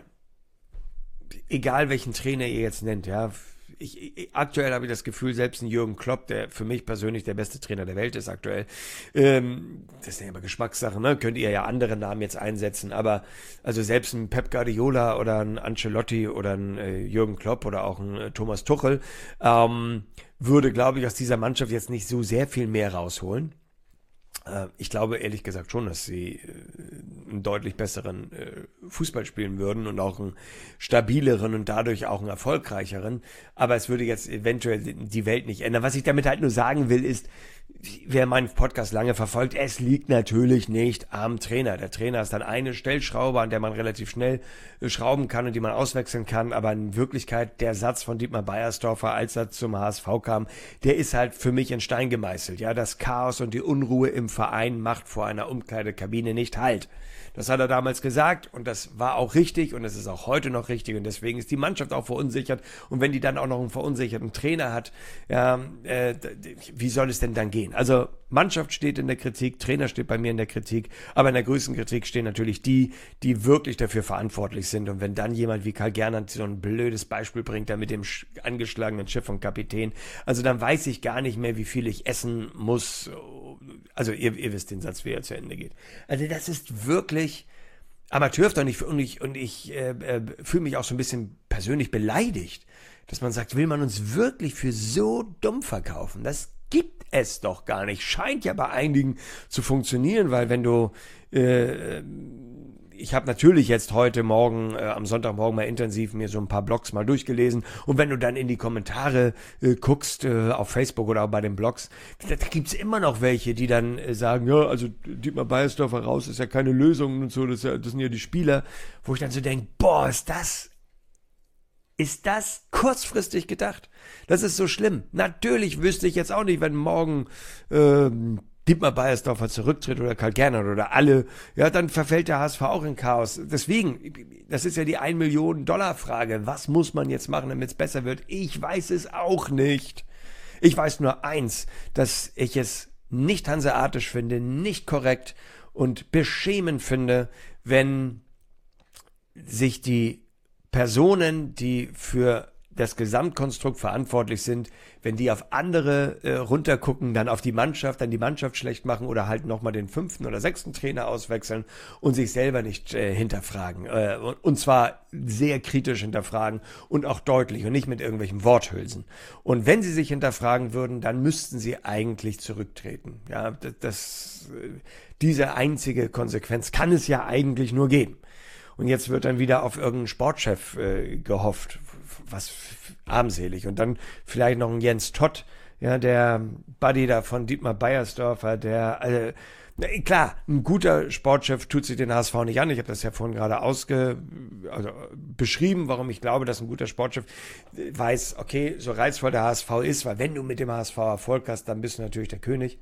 egal welchen Trainer ihr jetzt nennt, ja, aktuell habe ich das Gefühl, selbst ein Jürgen Klopp, der für mich persönlich der beste Trainer der Welt ist aktuell, das ist ja immer Geschmackssache, ne? Könnt ihr ja andere Namen jetzt einsetzen, aber also selbst ein Pep Guardiola oder ein Ancelotti oder ein Jürgen Klopp oder auch ein Thomas Tuchel würde, glaube ich, aus dieser Mannschaft jetzt nicht so sehr viel mehr rausholen. Ich glaube ehrlich gesagt schon, dass sie einen deutlich besseren Fußball spielen würden und auch einen stabileren und dadurch auch einen erfolgreicheren. Aber es würde jetzt eventuell die Welt nicht ändern. Was ich damit halt nur sagen will, ist, wer meinen Podcast lange verfolgt, es liegt natürlich nicht am Trainer. Der Trainer ist dann eine Stellschraube, an der man relativ schnell schrauben kann und die man auswechseln kann. Aber in Wirklichkeit, der Satz von Dietmar Beiersdorfer, als er zum HSV kam, der ist halt für mich in Stein gemeißelt. Ja, das Chaos und die Unruhe im Verein macht vor einer Umkleidekabine nicht Halt. Das hat er damals gesagt und das war auch richtig und es ist auch heute noch richtig und deswegen ist die Mannschaft auch verunsichert und wenn die dann auch noch einen verunsicherten Trainer hat, ja, wie soll es denn dann gehen? Also Mannschaft steht in der Kritik, Trainer steht bei mir in der Kritik, aber in der größten Kritik stehen natürlich die wirklich dafür verantwortlich sind und wenn dann jemand wie Karl Gernand so ein blödes Beispiel bringt, da mit dem angeschlagenen Schiff vom Kapitän, also dann weiß ich gar nicht mehr, wie viel ich essen muss. Also ihr wisst den Satz, wie er zu Ende geht. Also das ist wirklich amateurhaft und ich fühle mich auch so ein bisschen persönlich beleidigt, dass man sagt, will man uns wirklich für so dumm verkaufen? Das gibt es doch gar nicht. Scheint ja bei einigen zu funktionieren, weil wenn du ich habe natürlich jetzt heute Morgen, am Sonntagmorgen mal intensiv mir so ein paar Blogs mal durchgelesen und wenn du dann in die Kommentare guckst, auf Facebook oder auch bei den Blogs, da gibt's immer noch welche, die dann sagen, ja, also Dietmar Beiersdorfer raus ist ja keine Lösung und so, das sind ja die Spieler, wo ich dann so denke, boah, ist das kurzfristig gedacht? Das ist so schlimm. Natürlich wüsste ich jetzt auch nicht, wenn morgen Dietmar Beiersdorfer zurücktritt oder Karl Gernand oder alle, ja, dann verfällt der HSV auch in Chaos. Deswegen, das ist ja die 1 Million Dollar Frage. Was muss man jetzt machen, damit es besser wird? Ich weiß es auch nicht. Ich weiß nur eins, dass ich es nicht hanseatisch finde, nicht korrekt und beschämend finde, wenn sich die Personen, die für das Gesamtkonstrukt verantwortlich sind, wenn die auf andere runtergucken, dann auf die Mannschaft schlecht machen oder halt nochmal den 5. oder 6. Trainer auswechseln und sich selber nicht hinterfragen. Und zwar sehr kritisch hinterfragen und auch deutlich und nicht mit irgendwelchen Worthülsen. Und wenn sie sich hinterfragen würden, dann müssten sie eigentlich zurücktreten. Ja, diese einzige Konsequenz kann es ja eigentlich nur geben. Und jetzt wird dann wieder auf irgendeinen Sportchef gehofft, was armselig. Und dann vielleicht noch ein Jens Todt, ja, der Buddy da von Dietmar Beiersdorfer, klar, ein guter Sportchef tut sich den HSV nicht an. Ich habe das ja vorhin gerade beschrieben, warum ich glaube, dass ein guter Sportchef weiß, okay, so reizvoll der HSV ist, weil wenn du mit dem HSV Erfolg hast, dann bist du natürlich der König.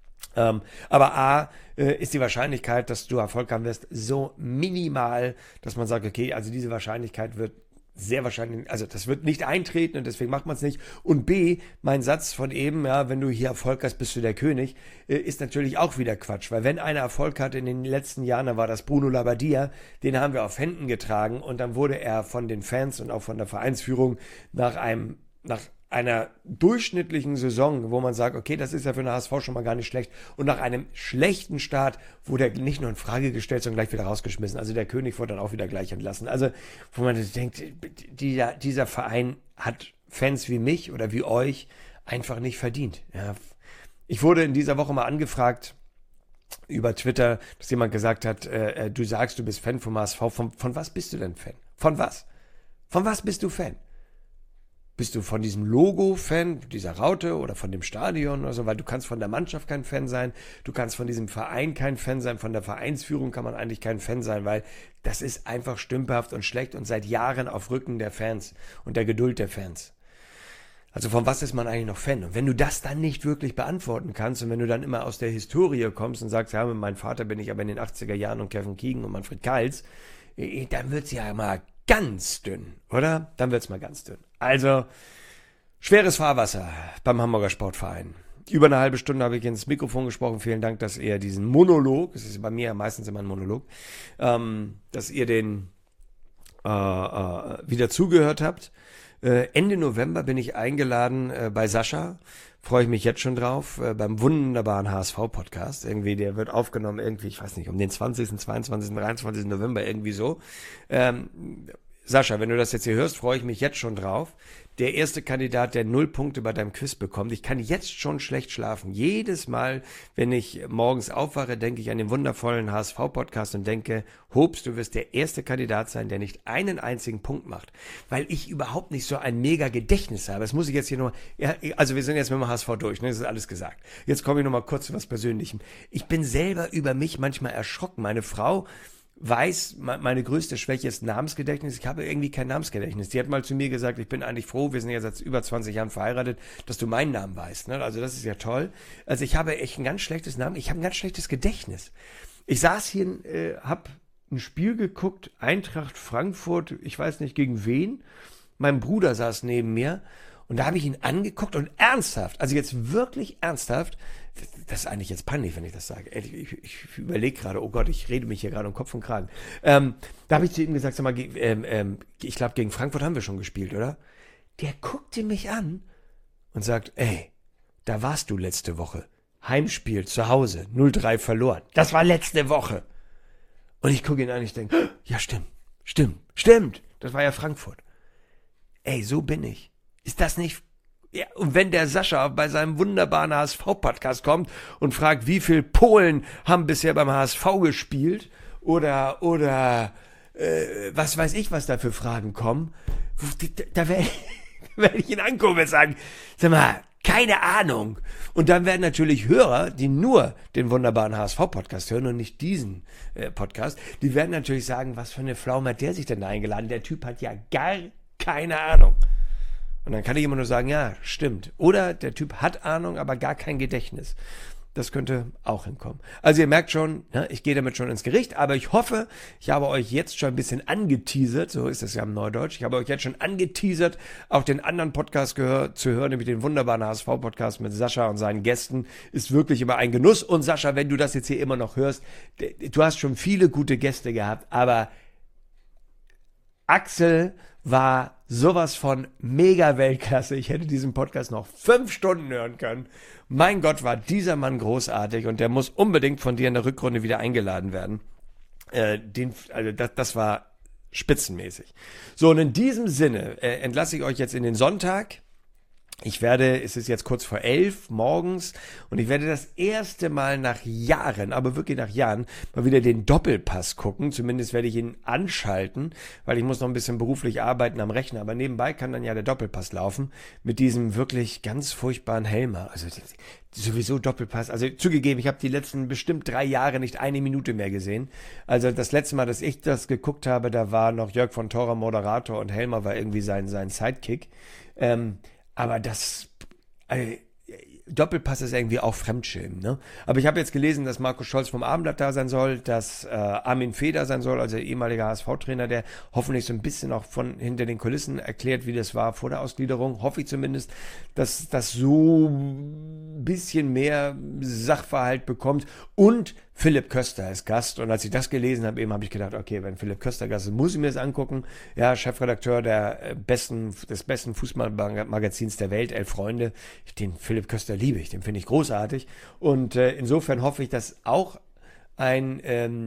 Aber ist die Wahrscheinlichkeit, dass du Erfolg haben wirst, so minimal, dass man sagt, okay, also diese Wahrscheinlichkeit wird sehr wahrscheinlich, also das wird nicht eintreten und deswegen macht man es nicht. Und B, mein Satz von eben, ja, wenn du hier Erfolg hast, bist du der König, ist natürlich auch wieder Quatsch, weil wenn einer Erfolg hatte in den letzten Jahren, dann war das Bruno Labbadia, den haben wir auf Händen getragen und dann wurde er von den Fans und auch von der Vereinsführung nach einer durchschnittlichen Saison, wo man sagt, okay, das ist ja für den HSV schon mal gar nicht schlecht. Und nach einem schlechten Start wurde er nicht nur in Frage gestellt, sondern gleich wieder rausgeschmissen. Also der König wurde dann auch wieder gleich entlassen. Also wo man denkt, dieser Verein hat Fans wie mich oder wie euch einfach nicht verdient. Ja. Ich wurde in dieser Woche mal angefragt über Twitter, dass jemand gesagt hat, du sagst, du bist Fan vom HSV. Von was bist du denn Fan? Von was? Von was bist du Fan? Bist du von diesem Logo Fan, dieser Raute oder von dem Stadion oder so? Weil du kannst von der Mannschaft kein Fan sein, du kannst von diesem Verein kein Fan sein, von der Vereinsführung kann man eigentlich kein Fan sein, weil das ist einfach stümperhaft und schlecht und seit Jahren auf Rücken der Fans und der Geduld der Fans. Also von was ist man eigentlich noch Fan? Und wenn du das dann nicht wirklich beantworten kannst und wenn du dann immer aus der Historie kommst und sagst, ja, mit meinem Vater bin ich aber in den 80er Jahren und Kevin Keegan und Manfred Kals, dann wird's ja mal ganz dünn, oder? Dann wird's mal ganz dünn. Also, schweres Fahrwasser beim Hamburger Sportverein. Über eine halbe Stunde habe ich ins Mikrofon gesprochen. Vielen Dank, dass ihr diesen Monolog, das ist bei mir ja meistens immer ein Monolog, dass ihr den wieder zugehört habt. Ende November bin ich eingeladen bei Sascha. Freue ich mich jetzt schon drauf, beim wunderbaren HSV-Podcast. Irgendwie, der wird aufgenommen irgendwie, ich weiß nicht, um den 20., 22., 23. November, irgendwie so. Sascha, wenn du das jetzt hier hörst, freue ich mich jetzt schon drauf. Der erste Kandidat, der 0 Punkte bei deinem Quiz bekommt. Ich kann jetzt schon schlecht schlafen. Jedes Mal, wenn ich morgens aufwache, denke ich an den wundervollen HSV-Podcast und denke, Hobbs, du wirst der erste Kandidat sein, der nicht einen einzigen Punkt macht. Weil ich überhaupt nicht so ein mega Gedächtnis habe. Das muss ich jetzt hier nur, ja, also wir sind jetzt mit dem HSV durch, ne? Das ist alles gesagt. Jetzt komme ich noch mal kurz zu was Persönlichem. Ich bin selber über mich manchmal erschrocken. Meine Frau weiß, meine größte Schwäche ist Namensgedächtnis. Ich habe irgendwie kein Namensgedächtnis. Die hat mal zu mir gesagt, ich bin eigentlich froh, wir sind ja seit über 20 Jahren verheiratet, dass du meinen Namen weißt. Ne? Also das ist ja toll. Also ich habe echt ein ganz schlechtes Namen. Ich habe ein ganz schlechtes Gedächtnis. Ich saß hier, habe ein Spiel geguckt, Eintracht Frankfurt, ich weiß nicht gegen wen. Mein Bruder saß neben mir und da habe ich ihn angeguckt und ernsthaft, also jetzt wirklich ernsthaft, das ist eigentlich jetzt peinlich, wenn ich das sage. Ich überlege gerade, oh Gott, ich rede mich hier gerade um Kopf und Kragen. Da habe ich zu ihm gesagt, sag mal, ich glaube, gegen Frankfurt haben wir schon gespielt, oder? Der guckte mich an und sagt, ey, da warst du letzte Woche. Heimspiel, zu Hause, 0-3 verloren. Das war letzte Woche. Und ich gucke ihn an und ich denke, ja, stimmt. Das war ja Frankfurt. Ey, so bin ich. Ist das nicht... Ja, und wenn der Sascha bei seinem wunderbaren HSV-Podcast kommt und fragt, wie viel Polen haben bisher beim HSV gespielt oder was weiß ich, was da für Fragen kommen, da werde ich ihn angucken und sagen, sag mal, keine Ahnung. Und dann werden natürlich Hörer, die nur den wunderbaren HSV-Podcast hören und nicht diesen Podcast, die werden natürlich sagen, was für eine Pflaume hat der sich denn da eingeladen? Der Typ hat ja gar keine Ahnung. Und dann kann ich immer nur sagen, ja, stimmt. Oder der Typ hat Ahnung, aber gar kein Gedächtnis. Das könnte auch hinkommen. Also ihr merkt schon, ne, ich gehe damit schon ins Gericht, aber ich hoffe, ich habe euch jetzt schon ein bisschen angeteasert, so ist es ja im Neudeutsch, ich habe euch jetzt schon angeteasert, auch den anderen Podcast zu hören, nämlich den wunderbaren HSV-Podcast mit Sascha und seinen Gästen, ist wirklich immer ein Genuss. Und Sascha, wenn du das jetzt hier immer noch hörst, du hast schon viele gute Gäste gehabt, aber Axel war sowas von mega Weltklasse. Ich hätte diesen Podcast noch 5 Stunden hören können. Mein Gott, war dieser Mann großartig und der muss unbedingt von dir in der Rückrunde wieder eingeladen werden. Das war spitzenmäßig. So, und in diesem Sinne entlasse ich euch jetzt in den Sonntag. Es ist jetzt kurz vor 11 morgens und ich werde das erste Mal nach Jahren, aber wirklich nach Jahren, mal wieder den Doppelpass gucken. Zumindest werde ich ihn anschalten, weil ich muss noch ein bisschen beruflich arbeiten am Rechner. Aber nebenbei kann dann ja der Doppelpass laufen mit diesem wirklich ganz furchtbaren Helmer. Also sowieso Doppelpass. Also zugegeben, ich habe die letzten bestimmt 3 Jahre nicht eine Minute mehr gesehen. Also das letzte Mal, dass ich das geguckt habe, da war noch Jörg von Thora Moderator und Helmer war irgendwie sein Sidekick. Aber Doppelpass ist irgendwie auch Fremdschämen, ne? Aber ich habe jetzt gelesen, dass Markus Scholz vom Abendblatt da sein soll, dass Armin Fee da sein soll, also ehemaliger HSV-Trainer, der hoffentlich so ein bisschen auch von hinter den Kulissen erklärt, wie das war vor der Ausgliederung. Hoffe ich zumindest, dass das so ein bisschen mehr Sachverhalt bekommt. Und Philipp Köster ist Gast. Und als ich das gelesen habe, habe ich gedacht, okay, wenn Philipp Köster Gast ist, muss ich mir das angucken. Ja, Chefredakteur des besten Fußballmagazins der Welt, 11 Freunde. Den Philipp Köster liebe ich, den finde ich großartig. Und insofern hoffe ich, dass auch ein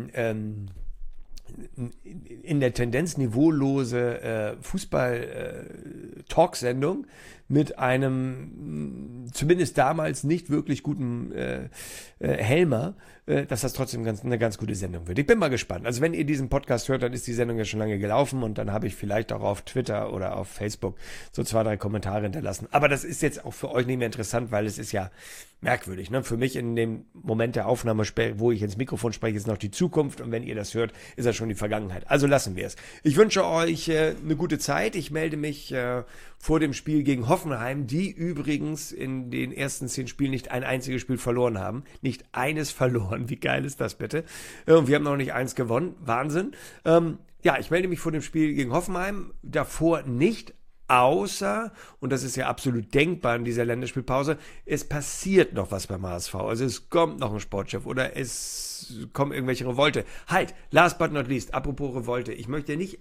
in der Tendenz niveaulose Fußball-Talksendung mit einem zumindest damals nicht wirklich guten Helmer, dass das trotzdem eine ganz gute Sendung wird. Ich bin mal gespannt. Also wenn ihr diesen Podcast hört, dann ist die Sendung ja schon lange gelaufen und dann habe ich vielleicht auch auf Twitter oder auf Facebook so 2, 3 Kommentare hinterlassen. Aber das ist jetzt auch für euch nicht mehr interessant, weil es ist ja merkwürdig. Ne? Für mich in dem Moment der Aufnahme, wo ich ins Mikrofon spreche, ist noch die Zukunft und wenn ihr das hört, ist das schon die Vergangenheit. Also lassen wir es. Ich wünsche euch eine gute Zeit. Ich melde mich vor dem Spiel gegen Hoffenheim, die übrigens in den ersten 10 Spielen nicht ein einziges Spiel verloren haben. Nicht eines verloren. Wie geil ist das bitte? Und wir haben noch nicht eins gewonnen. Wahnsinn. Ich melde mich vor dem Spiel gegen Hoffenheim. Davor nicht. Außer, und das ist ja absolut denkbar in dieser Länderspielpause, es passiert noch was beim HSV. Also es kommt noch ein Sportchef oder es kommen irgendwelche Revolte. Halt, last but not least, apropos Revolte. Ich möchte nicht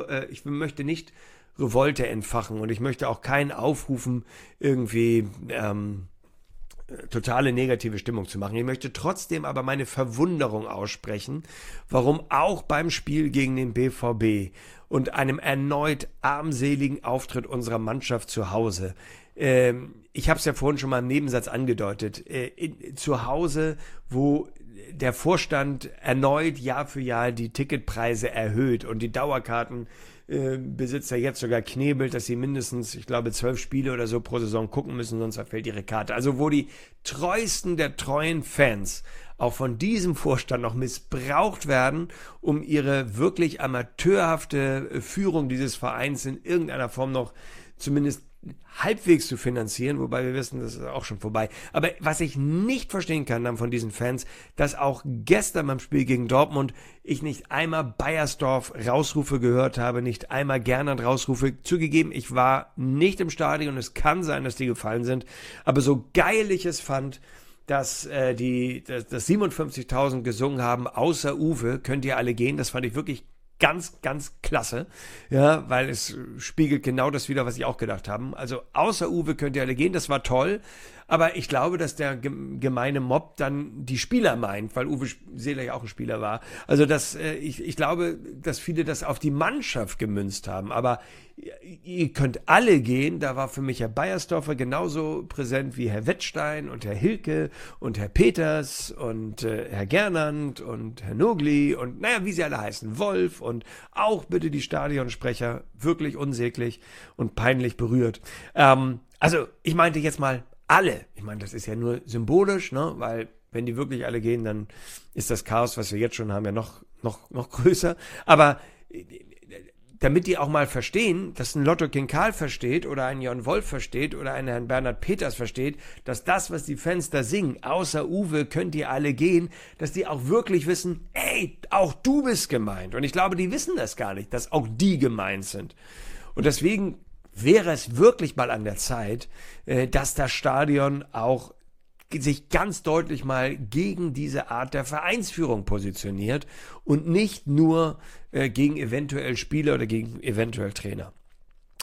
Revolte entfachen und ich möchte auch keinen aufrufen, irgendwie totale negative Stimmung zu machen. Ich möchte trotzdem aber meine Verwunderung aussprechen, warum auch beim Spiel gegen den BVB und einem erneut armseligen Auftritt unserer Mannschaft zu Hause. Ich habe es ja vorhin schon mal im Nebensatz angedeutet. Zu Hause, wo der Vorstand erneut Jahr für Jahr die Ticketpreise erhöht und die Dauerkartenbesitzer jetzt sogar knebelt, dass sie mindestens, ich glaube, 12 Spiele oder so pro Saison gucken müssen, sonst verfällt ihre Karte. Also wo die treuesten der treuen Fans auch von diesem Vorstand noch missbraucht werden, um ihre wirklich amateurhafte Führung dieses Vereins in irgendeiner Form noch zumindest halbwegs zu finanzieren, wobei wir wissen, das ist auch schon vorbei. Aber was ich nicht verstehen kann dann von diesen Fans, dass auch gestern beim Spiel gegen Dortmund ich nicht einmal Beiersdorf Rausrufe gehört habe, nicht einmal Gernand Rausrufe. Zugegeben, ich war nicht im Stadion, es kann sein, dass die gefallen sind, aber so geil ich es fand, dass 57.000 gesungen haben, außer Uwe, könnt ihr alle gehen, das fand ich wirklich ganz, ganz klasse, ja, weil es spiegelt genau das wieder, was ich auch gedacht habe. Also außer Uwe könnt ihr alle gehen, das war toll, aber ich glaube, dass der gemeine Mob dann die Spieler meint, weil Uwe Seeler ja auch ein Spieler war. Also ich glaube, dass viele das auf die Mannschaft gemünzt haben, aber ihr könnt alle gehen, da war für mich Herr Beiersdorfer genauso präsent wie Herr Wettstein und Herr Hilke und Herr Peters und Herr Gernand und Herr Nogli und naja, wie sie alle heißen, Wolf und auch bitte die Stadionsprecher, wirklich unsäglich und peinlich berührt. Also ich meinte jetzt mal alle, ich meine, das ist ja nur symbolisch, ne, weil wenn die wirklich alle gehen, dann ist das Chaos, was wir jetzt schon haben, ja noch größer, aber damit die auch mal verstehen, dass ein Lotto King Karl versteht oder ein Jon Wolf versteht oder ein Herrn Bernhard Peters versteht, dass das, was die Fans da singen, außer Uwe könnt ihr alle gehen, dass die auch wirklich wissen, ey, auch du bist gemeint. Und ich glaube, die wissen das gar nicht, dass auch die gemeint sind. Und deswegen wäre es wirklich mal an der Zeit, dass das Stadion auch sich ganz deutlich mal gegen diese Art der Vereinsführung positioniert und nicht nur gegen eventuell Spieler oder gegen eventuell Trainer.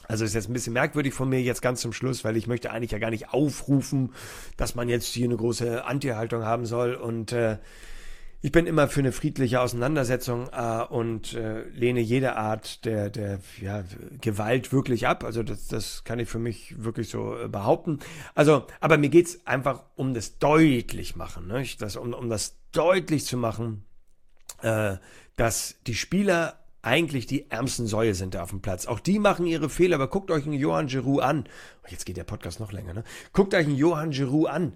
Also ist jetzt ein bisschen merkwürdig von mir jetzt ganz zum Schluss, weil ich möchte eigentlich ja gar nicht aufrufen, dass man jetzt hier eine große Anti-Haltung haben soll. Und ich bin immer für eine friedliche Auseinandersetzung und lehne jede Art der Gewalt wirklich ab. Also das kann ich für mich wirklich so behaupten. Also, aber mir geht's einfach um das deutlich machen, ne? Um das deutlich zu machen, dass die Spieler eigentlich die ärmsten Säue sind da auf dem Platz. Auch die machen ihre Fehler, aber guckt euch einen Johan Giroud an. Oh, jetzt geht der Podcast noch länger, ne? Guckt euch einen Johan Giroud an.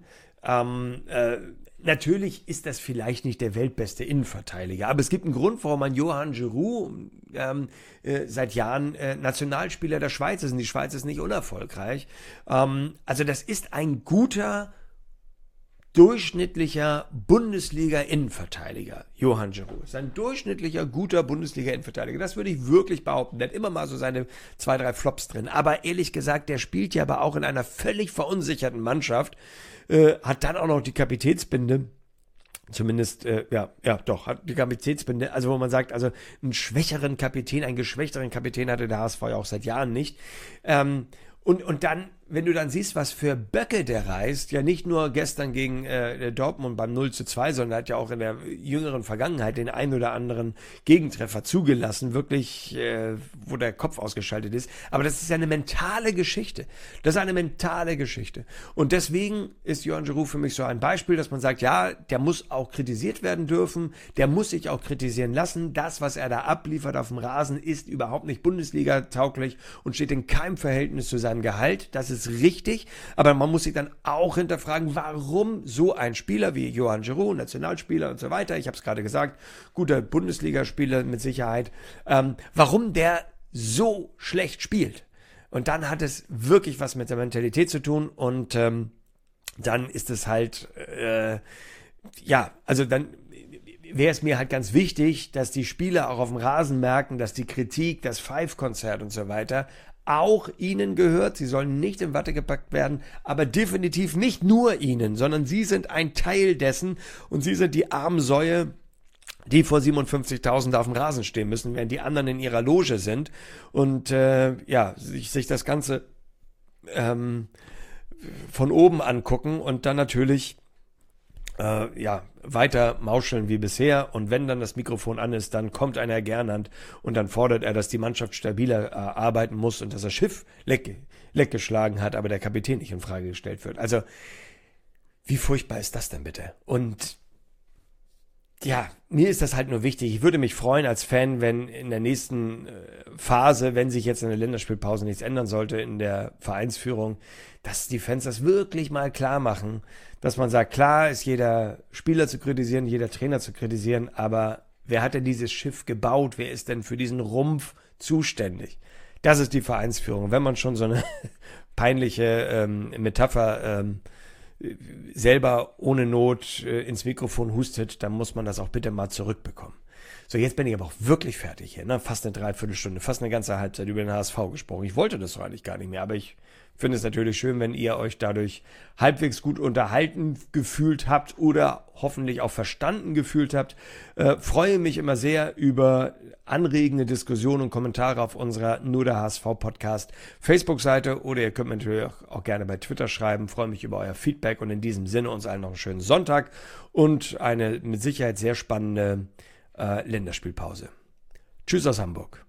Natürlich ist das vielleicht nicht der weltbeste Innenverteidiger, aber es gibt einen Grund, warum man Johan Giroud seit Jahren Nationalspieler der Schweiz ist. Und die Schweiz ist nicht unerfolgreich. Also das ist ein guter, durchschnittlicher Bundesliga-Innenverteidiger. Johan Giroud ist ein durchschnittlicher, guter Bundesliga-Innenverteidiger. Das würde ich wirklich behaupten. Der hat immer mal so seine 2, 3 Flops drin. Aber ehrlich gesagt, der spielt ja aber auch in einer völlig verunsicherten Mannschaft. Hat dann auch noch die Kapitätsbinde. Zumindest, hat die Kapitätsbinde. Also wo man sagt, also einen schwächeren Kapitän, einen geschwächteren Kapitän hatte der HSV ja auch seit Jahren nicht. Und dann, wenn du dann siehst, was für Böcke der reißt, ja nicht nur gestern gegen Dortmund beim 0:2, sondern hat ja auch in der jüngeren Vergangenheit den ein oder anderen Gegentreffer zugelassen, wirklich, wo der Kopf ausgeschaltet ist. Aber das ist ja eine mentale Geschichte. Das ist eine mentale Geschichte. Und deswegen ist Johan Giroud für mich so ein Beispiel, dass man sagt, ja, der muss auch kritisiert werden dürfen, der muss sich auch kritisieren lassen. Das, was er da abliefert auf dem Rasen, ist überhaupt nicht Bundesliga-tauglich und steht in keinem Verhältnis zu seinem Gehalt. Das ist richtig, aber man muss sich dann auch hinterfragen, warum so ein Spieler wie Johan Giroud, Nationalspieler und so weiter, ich habe es gerade gesagt, guter Bundesligaspieler mit Sicherheit, warum der so schlecht spielt. Und dann hat es wirklich was mit der Mentalität zu tun und dann ist es halt, dann wäre es mir halt ganz wichtig, dass die Spieler auch auf dem Rasen merken, dass die Kritik, das Five-Konzert und so weiter auch ihnen gehört. Sie sollen nicht in Watte gepackt werden, aber definitiv nicht nur ihnen, sondern sie sind ein Teil dessen und sie sind die armen Säue, die vor 57.000 auf dem Rasen stehen müssen, während die anderen in ihrer Loge sind und sich das Ganze von oben angucken und dann natürlich weiter mauscheln wie bisher und wenn dann das Mikrofon an ist, dann kommt einer Gernand und dann fordert er, dass die Mannschaft stabiler arbeiten muss und dass das Schiff leck geschlagen hat, aber der Kapitän nicht in Frage gestellt wird. Also, wie furchtbar ist das denn bitte? Und ja, mir ist das halt nur wichtig. Ich würde mich freuen als Fan, wenn in der nächsten Phase, wenn sich jetzt in der Länderspielpause nichts ändern sollte in der Vereinsführung, dass die Fans das wirklich mal klar machen, dass man sagt, klar ist jeder Spieler zu kritisieren, jeder Trainer zu kritisieren, aber wer hat denn dieses Schiff gebaut? Wer ist denn für diesen Rumpf zuständig? Das ist die Vereinsführung. Wenn man schon so eine peinliche Metapher selber ohne Not ins Mikrofon hustet, dann muss man das auch bitte mal zurückbekommen. So, jetzt bin ich aber auch wirklich fertig hier, ne? Fast eine Dreiviertelstunde, fast eine ganze Halbzeit über den HSV gesprochen. Ich wollte das doch eigentlich gar nicht mehr, aber ich finde es natürlich schön, wenn ihr euch dadurch halbwegs gut unterhalten gefühlt habt oder hoffentlich auch verstanden gefühlt habt. Freue mich immer sehr über anregende Diskussionen und Kommentare auf unserer Nur der HSV Podcast Facebook-Seite oder ihr könnt mir natürlich auch gerne bei Twitter schreiben. Freue mich über euer Feedback und in diesem Sinne uns allen noch einen schönen Sonntag und eine mit Sicherheit sehr spannende Länderspielpause. Tschüss aus Hamburg.